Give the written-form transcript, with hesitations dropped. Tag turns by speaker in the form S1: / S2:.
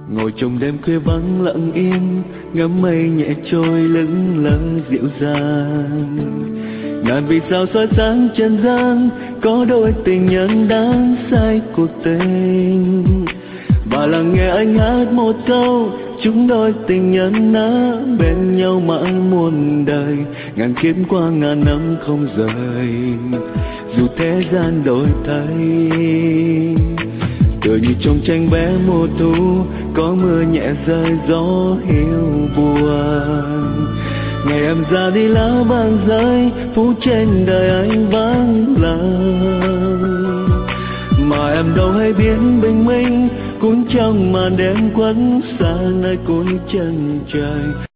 S1: Ngồi trong đêm khuya vắng lặng im, ngắm mây nhẹ trôi lững lờ dịu dàng. Ngàn vì sao soi sáng trần gian, có đôi tình nhân đang say cuộc tình. Và lắng nghe anh hát một câu, chúng đôi tình nhân đã bên nhau mãi muôn đời. Ngàn kiếp qua ngàn năm không rời, dù thế gian đổi thay. Tựa như trong tranh vẽ mùa thu, có mưa nhẹ rơi gió hiu buồn. Ngày em ra đi lá vàng rơi, phút trên đời anh vắng lặng. Mà em đâu hay biết bình minh, cuốn trong màn đêm quấn xa nơi cuối chân trời.